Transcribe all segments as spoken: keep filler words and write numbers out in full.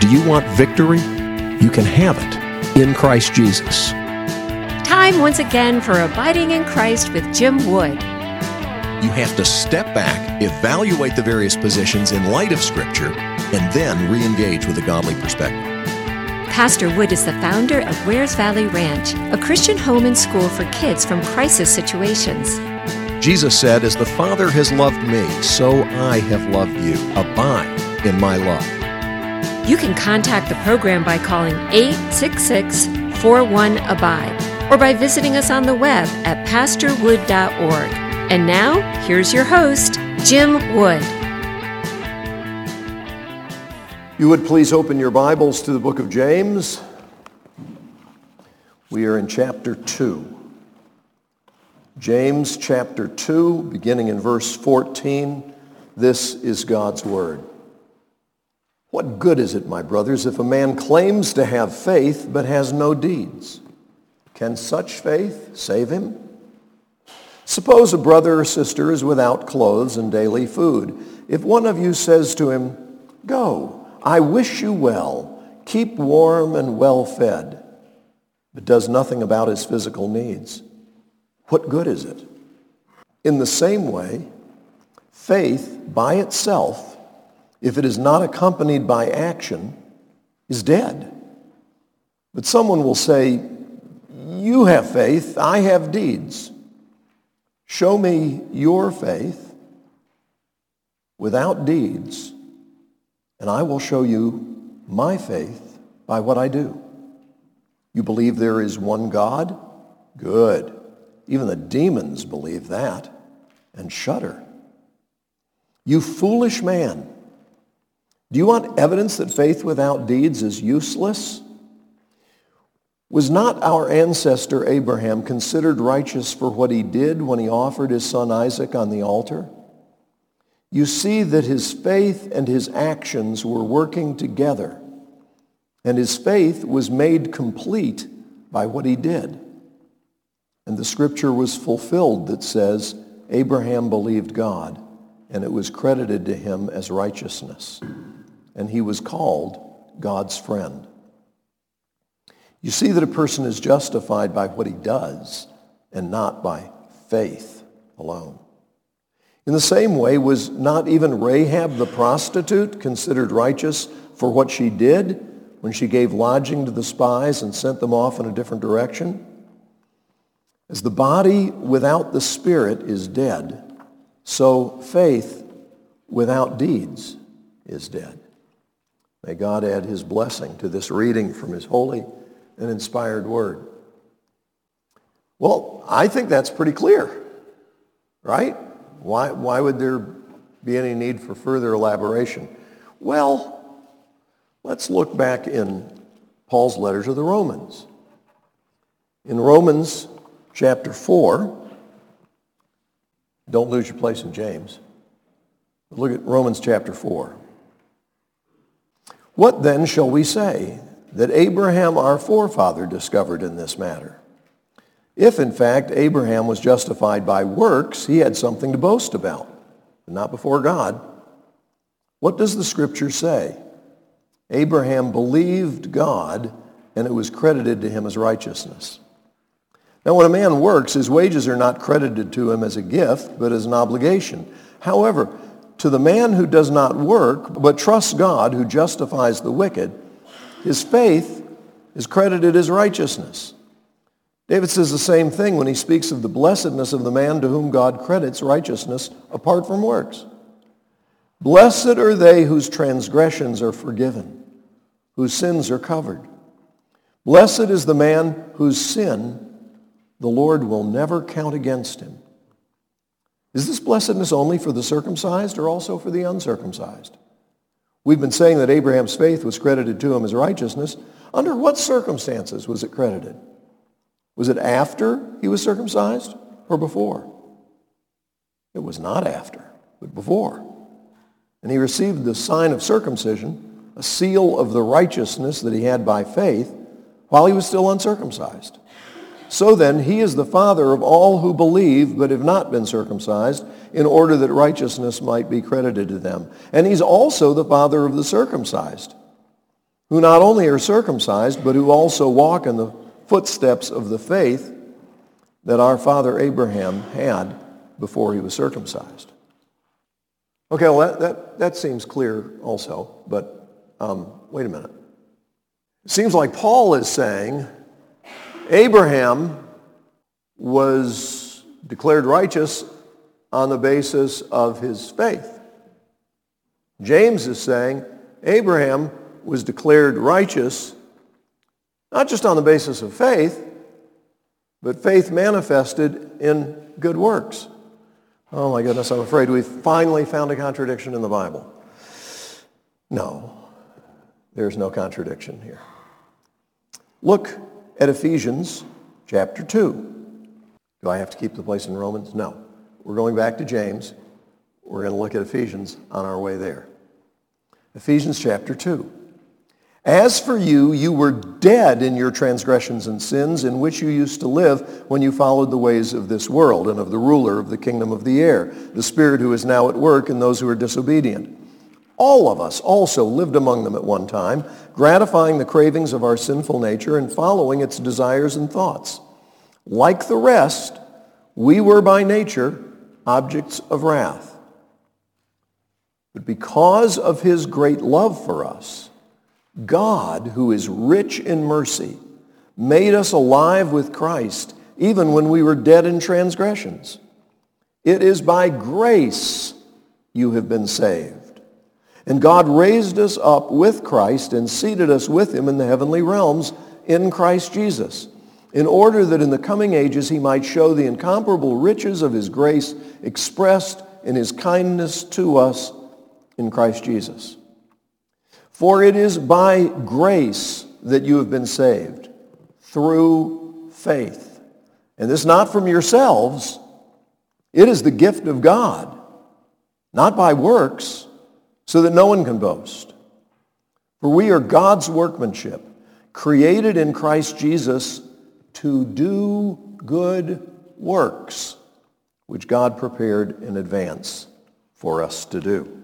Do you want victory? You can have it in Christ Jesus. Time once again for Abiding in Christ with Jim Wood. You have to step back, evaluate the various positions in light of Scripture, and then re-engage with a godly perspective. Pastor Wood is the founder of Wares Valley Ranch, a Christian home and school for kids from crisis situations. Jesus said, "As the Father has loved me, so I have loved you. Abide in my love." You can contact the program by calling eight six six, four one, A B I D E or by visiting us on the web at pastor wood dot org. And now, here's your host, Jim Wood. You would please open your Bibles to the book of James. We are in chapter two. James chapter two, beginning in verse fourteen. This is God's word. What good is it, my brothers, if a man claims to have faith but has no deeds? Can such faith save him? Suppose a brother or sister is without clothes and daily food. If one of you says to him, "Go, I wish you well, keep warm and well fed," but does nothing about his physical needs, what good is it? In the same way, faith by itself, if it is not accompanied by action, is dead. But someone will say, "You have faith, I have deeds. Show me your faith without deeds, and I will show you my faith by what I do. You believe there is one God? Good. Even the demons believe that and shudder. You foolish man, do you want evidence that faith without deeds is useless? Was not our ancestor Abraham considered righteous for what he did when he offered his son Isaac on the altar? You see that his faith and his actions were working together, and his faith was made complete by what he did. And the scripture was fulfilled that says, Abraham believed God, and it was credited to him as righteousness, and he was called God's friend. You see that a person is justified by what he does and not by faith alone. In the same way, was not even Rahab the prostitute considered righteous for what she did when she gave lodging to the spies and sent them off in a different direction? As the body without the spirit is dead, so faith without deeds is dead. May God add his blessing to this reading from his holy and inspired word. Well, I think that's pretty clear, right? Why, why would there be any need for further elaboration? Well, let's look back in Paul's letter to the Romans. In Romans chapter four, don't lose your place in James. Look at Romans chapter four. What then shall we say that Abraham our forefather discovered in this matter? If in fact Abraham was justified by works, he had something to boast about, but not before God. What does the scripture say? Abraham believed God, and it was credited to him as righteousness. Now when a man works, his wages are not credited to him as a gift, but as an obligation. However, to the man who does not work, but trusts God who justifies the wicked, his faith is credited as righteousness. David says the same thing when he speaks of the blessedness of the man to whom God credits righteousness apart from works. Blessed are they whose transgressions are forgiven, whose sins are covered. Blessed is the man whose sin the Lord will never count against him. Is this blessedness only for the circumcised or also for the uncircumcised? We've been saying that Abraham's faith was credited to him as righteousness. Under what circumstances was it credited? Was it after he was circumcised or before? It was not after, but before. And he received the sign of circumcision, a seal of the righteousness that he had by faith, while he was still uncircumcised. So then, he is the father of all who believe but have not been circumcised, in order that righteousness might be credited to them. And he's also the father of the circumcised, who not only are circumcised, but who also walk in the footsteps of the faith that our father Abraham had before he was circumcised. Okay, well, that, that, that seems clear also, but um, wait a minute. It seems like Paul is saying Abraham was declared righteous on the basis of his faith. James is saying Abraham was declared righteous not just on the basis of faith, but faith manifested in good works. Oh my goodness, I'm afraid we've finally found a contradiction in the Bible. No, there's no contradiction here. Look at Ephesians chapter two. Do I have to keep the place in Romans? No. We're going back to James. We're going to look at Ephesians on our way there. Ephesians chapter two. As for you, you were dead in your transgressions and sins in which you used to live when you followed the ways of this world and of the ruler of the kingdom of the air, the spirit who is now at work in those who are disobedient. All of us also lived among them at one time, gratifying the cravings of our sinful nature and following its desires and thoughts. Like the rest, we were by nature objects of wrath. But because of his great love for us, God, who is rich in mercy, made us alive with Christ, even when we were dead in transgressions. It is by grace you have been saved. And God raised us up with Christ and seated us with him in the heavenly realms in Christ Jesus, in order that in the coming ages he might show the incomparable riches of his grace expressed in his kindness to us in Christ Jesus. For it is by grace that you have been saved, through faith. And this not from yourselves. It is the gift of God, not by works, so that no one can boast. For we are God's workmanship, created in Christ Jesus to do good works, which God prepared in advance for us to do.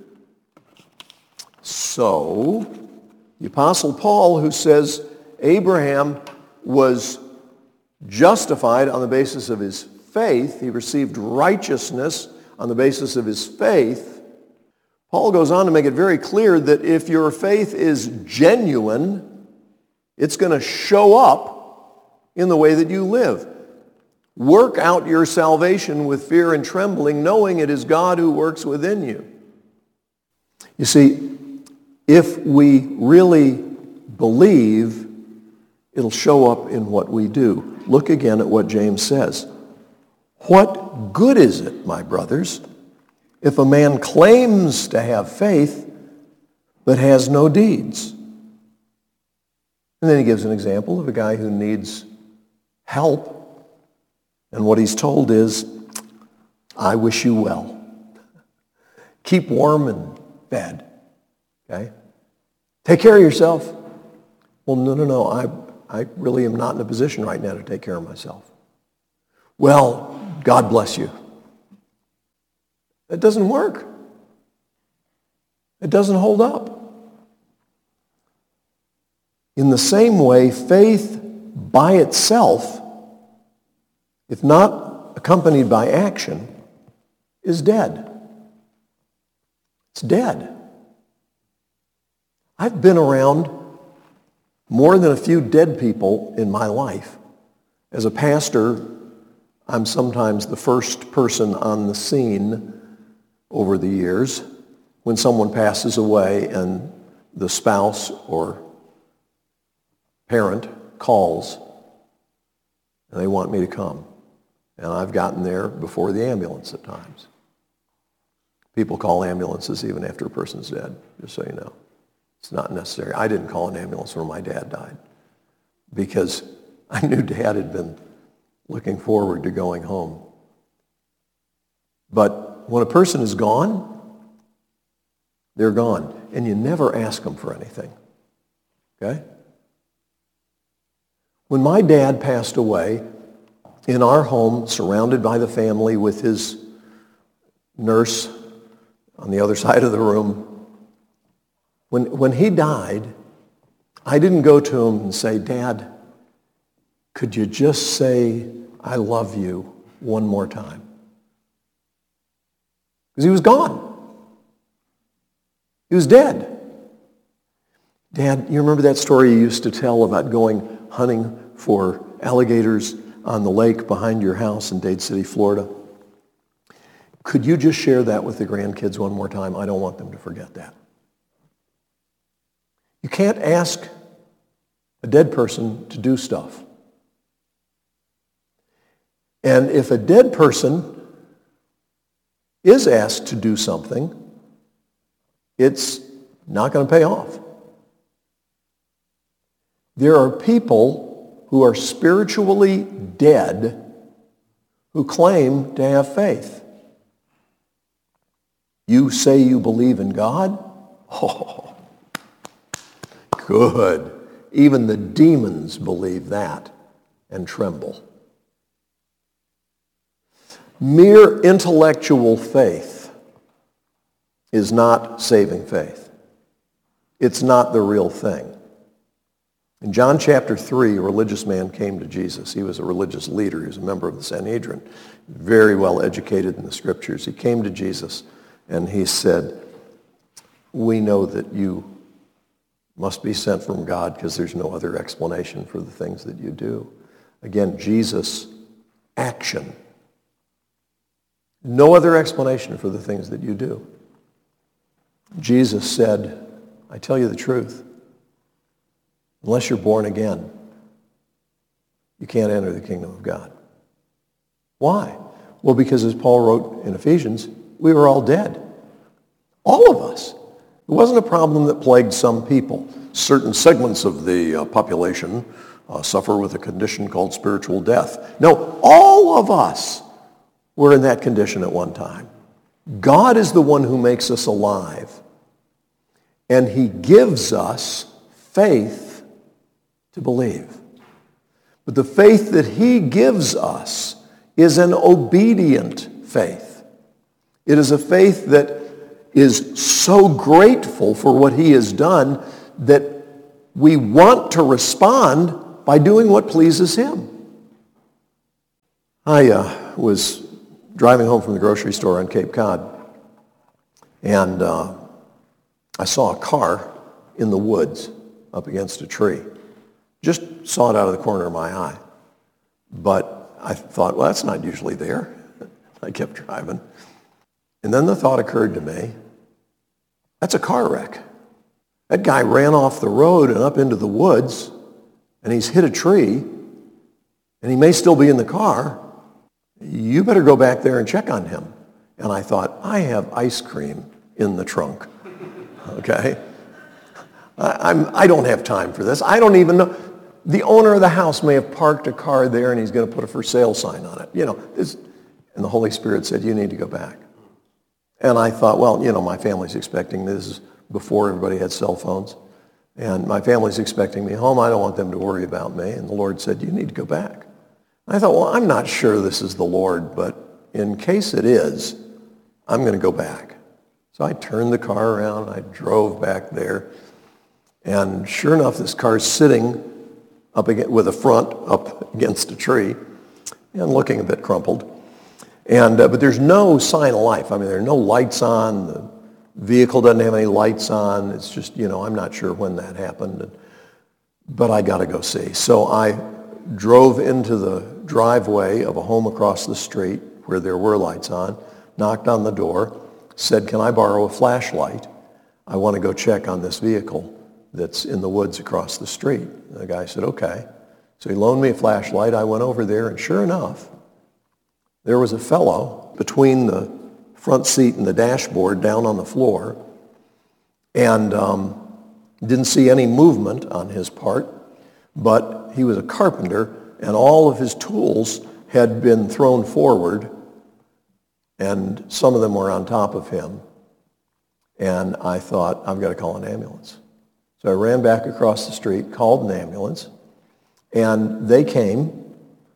So, the Apostle Paul, who says Abraham was justified on the basis of his faith, he received righteousness on the basis of his faith, Paul goes on to make it very clear that if your faith is genuine, it's going to show up in the way that you live. Work out your salvation with fear and trembling, knowing it is God who works within you. You see, if we really believe, it'll show up in what we do. Look again at what James says. What good is it, my brothers, if a man claims to have faith but has no deeds? And then he gives an example of a guy who needs help, and what he's told is, I wish you well. Keep warm and fed. Okay? Take care of yourself. Well, no, no, no. I, I really am not in a position right now to take care of myself. Well, God bless you. It doesn't work. It doesn't hold up. In the same way, faith by itself, if not accompanied by action, is dead. It's dead. I've been around more than a few dead people in my life. As a pastor, I'm sometimes the first person on the scene over the years when someone passes away and the spouse or parent calls and they want me to come. And I've gotten there before the ambulance at times. People call ambulances even after a person's dead, just so you know. It's not necessary. I didn't call an ambulance when my dad died because I knew Dad had been looking forward to going home. But when a person is gone, they're gone. And you never ask them for anything. Okay? When my dad passed away in our home, surrounded by the family with his nurse on the other side of the room, When, when he died, I didn't go to him and say, Dad, could you just say, I love you one more time? Because he was gone. He was dead. Dad, you remember that story you used to tell about going hunting for alligators on the lake behind your house in Dade City, Florida? Could you just share that with the grandkids one more time? I don't want them to forget that. You can't ask a dead person to do stuff. And if a dead person is asked to do something, it's not going to pay off. There are people who are spiritually dead who claim to have faith. You say you believe in God? Oh, good. Even the demons believe that and tremble. Mere intellectual faith is not saving faith. It's not the real thing. In John chapter three, a religious man came to Jesus. He was a religious leader. He was a member of the Sanhedrin, very well educated in the scriptures. He came to Jesus and he said, we know that you must be sent from God because there's no other explanation for the things that you do. Again, Jesus' action. No other explanation for the things that you do. Jesus said, I tell you the truth. Unless you're born again, you can't enter the kingdom of God. Why? Well, because as Paul wrote in Ephesians, we were all dead. All of us. It wasn't a problem that plagued some people. Certain segments of the uh, population uh, suffer with a condition called spiritual death. No, all of us were in that condition at one time. God is the one who makes us alive. And he gives us faith to believe. But the faith that he gives us is an obedient faith. It is a faith that is so grateful for what he has done that we want to respond by doing what pleases him. I uh, was driving home from the grocery store on Cape Cod, and uh, I saw a car in the woods up against a tree. Just saw it out of the corner of my eye. But I thought, well, that's not usually there. I kept driving. And then the thought occurred to me, that's a car wreck. That guy ran off the road and up into the woods, and he's hit a tree, and he may still be in the car. You better go back there and check on him. And I thought, I have ice cream in the trunk, okay? I, I'm, I don't have time for this. I don't even know. The owner of the house may have parked a car there, and he's going to put a for sale sign on it. You know, this, and the Holy Spirit said, you need to go back. And I thought, well, you know, my family's expecting this is before everybody had cell phones. And my family's expecting me home. I don't want them to worry about me. And the Lord said, you need to go back. I thought, well, I'm not sure this is the Lord, but in case it is, I'm going to go back. So I turned the car around. I drove back there. And sure enough, this car's sitting up against, with a front up against a tree and looking a bit crumpled. And uh, but there's no sign of life. I mean, there are no lights on. The vehicle doesn't have any lights on. It's just, you know, I'm not sure when that happened. But I got to go see. So I drove into the driveway of a home across the street where there were lights on, knocked on the door, said, can I borrow a flashlight? I want to go check on this vehicle that's in the woods across the street. And the guy said, okay. So he loaned me a flashlight. I went over there, and sure enough, there was a fellow between the front seat and the dashboard down on the floor, and um, didn't see any movement on his part, but he was a carpenter, and all of his tools had been thrown forward, and some of them were on top of him. And I thought, I've got to call an ambulance. So I ran back across the street, called an ambulance, and they came,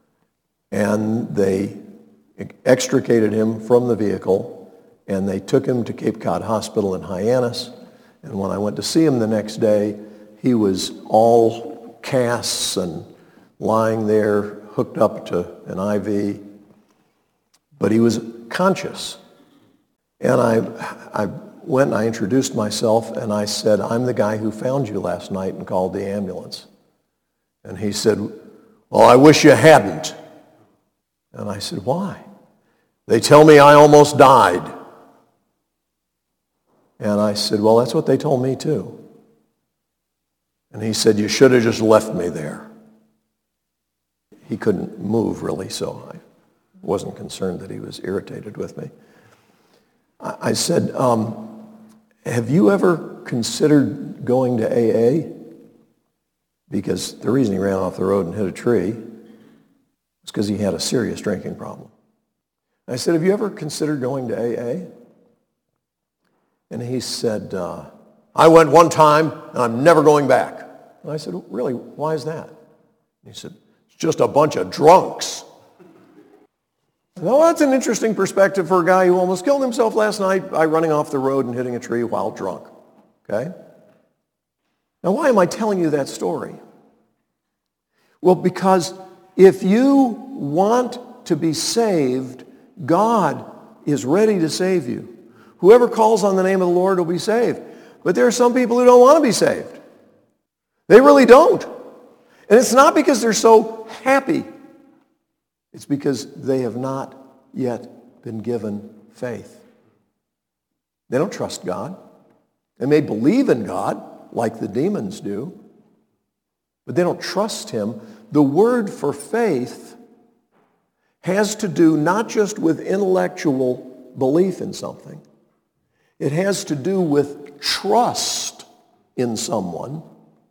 and they extricated him from the vehicle, and they took him to Cape Cod Hospital in Hyannis. And when I went to see him the next day, he was all casts and lying there hooked up to an I V, but he was conscious. And I, I went and I introduced myself and I said, I'm the guy who found you last night and called the ambulance. And he said, well, I wish you hadn't. And I said, why? They tell me I almost died. And I said, well, that's what they told me too. And he said, you should have just left me there. He couldn't move really, so I wasn't concerned that he was irritated with me. I, I said, um, have you ever considered going to A A? Because the reason he ran off the road and hit a tree was because he had a serious drinking problem. I said, have you ever considered going to A A? And he said, uh, I went one time and I'm never going back. And I said, really, why is that? And he said, it's just a bunch of drunks. Well, that's an interesting perspective for a guy who almost killed himself last night by running off the road and hitting a tree while drunk. Okay? Now, why am I telling you that story? Well, because if you want to be saved, God is ready to save you. Whoever calls on the name of the Lord will be saved. But there are some people who don't want to be saved. They really don't. And it's not because they're so happy. It's because they have not yet been given faith. They don't trust God. They may believe in God, like the demons do, but they don't trust him. The word for faith has to do not just with intellectual belief in something. It has to do with trust in someone,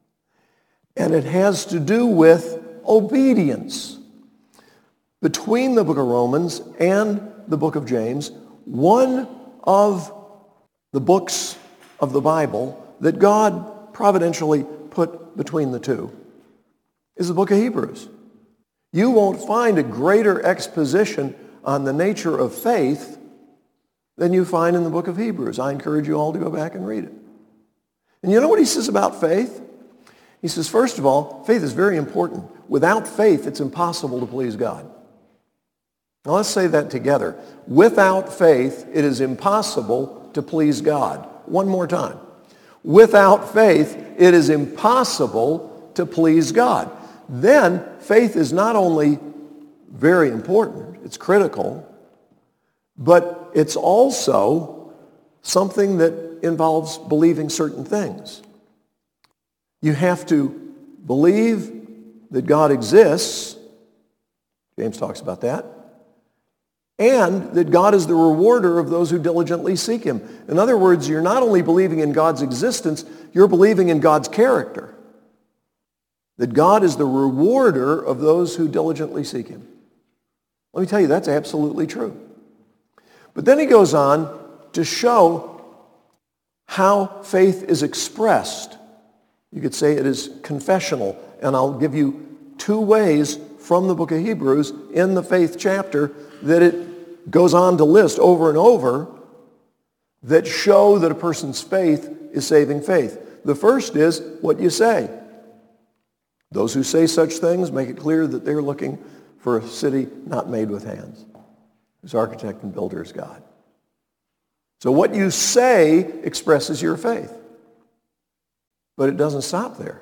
and it has to do with obedience. Between the book of Romans and the book of James, one of the books of the Bible that God providentially put between the two is the book of Hebrews. You won't find a greater exposition on the nature of faith than you find in the book of Hebrews. I encourage you all to go back and read it. And you know what he says about faith? He says, first of all, faith is very important. Without faith, it's impossible to please God. Now let's say that together. Without faith, it is impossible to please God. One more time. Without faith, it is impossible to please God. Then, faith is not only very important, it's critical, but it's also something that involves believing certain things. You have to believe that God exists. James talks about that. And that God is the rewarder of those who diligently seek him. In other words, you're not only believing in God's existence, you're believing in God's character. That God is the rewarder of those who diligently seek him. Let me tell you, that's absolutely true. But then he goes on to show how faith is expressed. You could say it is confessional, and I'll give you two ways from the book of Hebrews in the faith chapter that it goes on to list over and over that show that a person's faith is saving faith. The first is what you say. Those who say such things make it clear that they're looking for a city not made with hands, whose architect and builder is God. So what you say expresses your faith. But it doesn't stop there.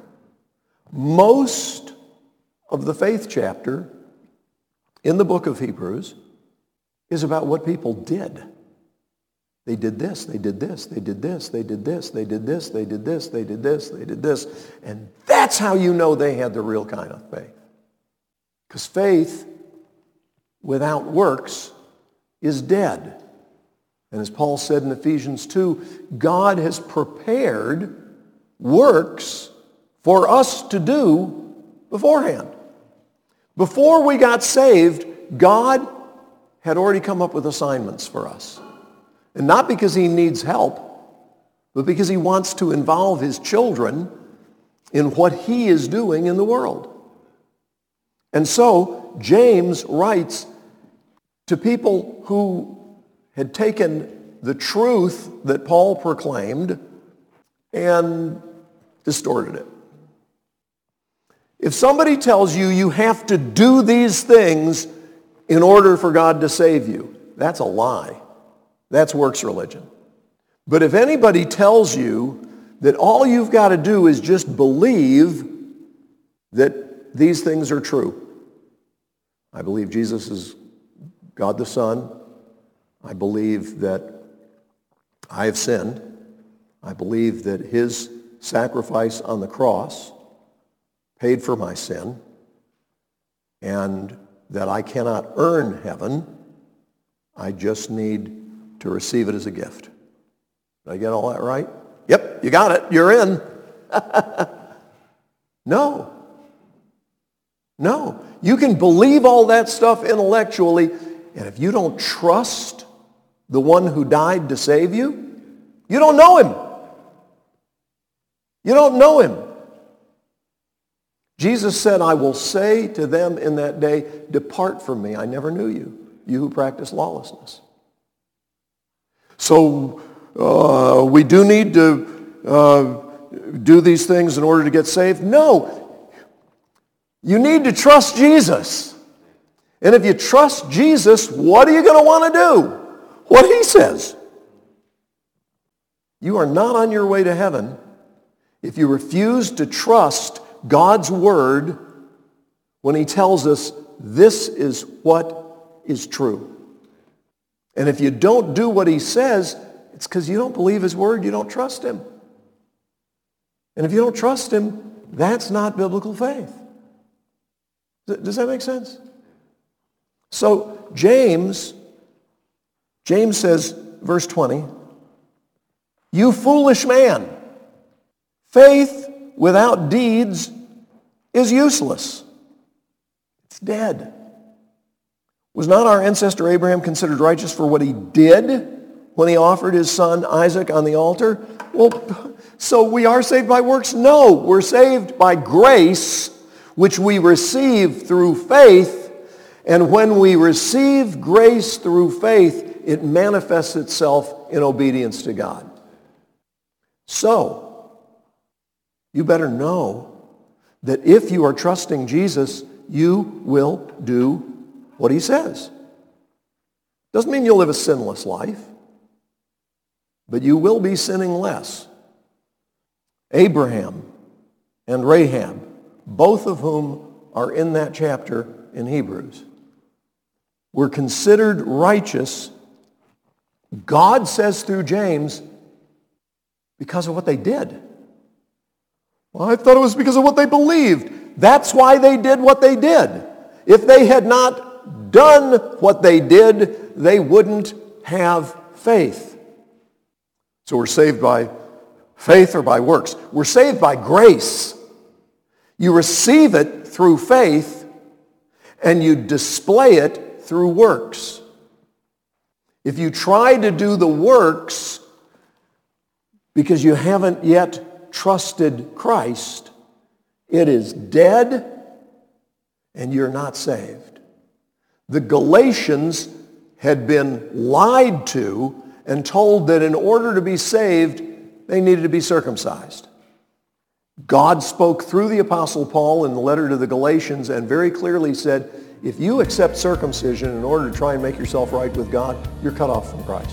Most of the faith chapter in the book of Hebrews is about what people did. They did this, they did this, they did this, they did this, they did this, they did this, they did this, they did this. And that's how you know they had the real kind of faith. Because faith without works is dead. And as Paul said in Ephesians two, God has prepared works for us to do beforehand. Before we got saved, God had already come up with assignments for us. And not because he needs help, but because he wants to involve his children in what he is doing in the world. And so James writes to people who had taken the truth that Paul proclaimed and distorted it. If somebody tells you you have to do these things in order for God to save you, that's a lie. That's works religion. But if anybody tells you that all you've got to do is just believe that these things are true. I believe Jesus is God the Son. I believe that I have sinned. I believe that his sacrifice on the cross paid for my sin, and that I cannot earn heaven. I just need to receive it as a gift. Did I get all that right? Yep, you got it. You're in. No. No. You can believe all that stuff intellectually, and if you don't trust the one who died to save you, you don't know him. You don't know him. Jesus said, I will say to them in that day, depart from me, I never knew you, you who practice lawlessness. So uh, we do need to uh, do these things in order to get saved? No. You need to trust Jesus. And if you trust Jesus, what are you going to want to do? What he says. You are not on your way to heaven if you refuse to trust God's word when he tells us this is what is true. And if you don't do what he says, it's because you don't believe his word, you don't trust him. And if you don't trust him, that's not biblical faith. Does that make sense? So James, James says, verse twenty, you foolish man, faith without deeds is useless. It's dead. Was not our ancestor Abraham considered righteous for what he did when he offered his son Isaac on the altar? Well, so we are saved by works? No, we're saved by grace, which we receive through faith. And when we receive grace through faith, it manifests itself in obedience to God. So, you better know that if you are trusting Jesus, you will do what he says. Doesn't mean you'll live a sinless life, but you will be sinning less. Abraham and Rahab, both of whom are in that chapter in Hebrews, were considered righteous, God says through James, because of what they did. Well, I thought it was because of what they believed. That's why they did what they did. If they had not done what they did, they wouldn't have faith. So we're saved by faith or by works. We're saved by grace. You receive it through faith, and you display it through works. If you try to do the works because you haven't yet trusted Christ, it is dead and you're not saved. The Galatians had been lied to and told that in order to be saved, they needed to be circumcised. God spoke through the Apostle Paul in the letter to the Galatians and very clearly said, if you accept circumcision in order to try and make yourself right with God, you're cut off from Christ.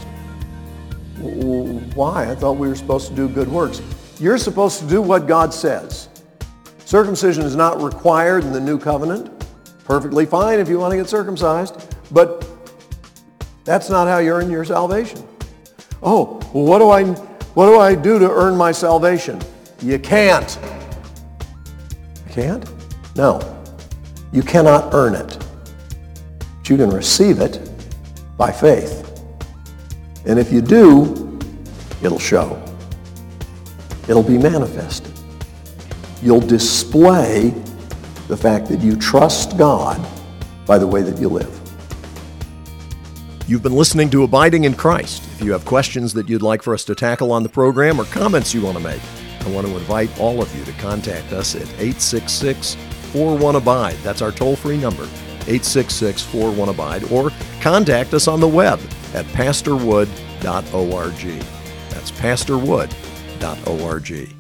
Why? I thought we were supposed to do good works. You're supposed to do what God says. Circumcision is not required in the new covenant. Perfectly fine if you want to get circumcised, but that's not how you earn your salvation. Oh, well, what do I, what do I do to earn my salvation? You can't. You can't? No. You cannot earn it. But you can receive it by faith. And if you do, it'll show. It'll be manifested. You'll display the fact that you trust God by the way that you live. You've been listening to Abiding in Christ. If you have questions that you'd like for us to tackle on the program or comments you want to make, I want to invite all of you to contact us at eight six six, four one, abide. That's our toll-free number, eight six six, four one, abide. Or contact us on the web at pastor wood dot org. That's pastor wood dot org.